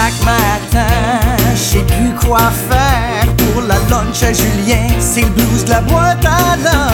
chaque matin. Je sais plus quoi faire pour la lunch à Julien. C'est le blues de la boîte à lunch.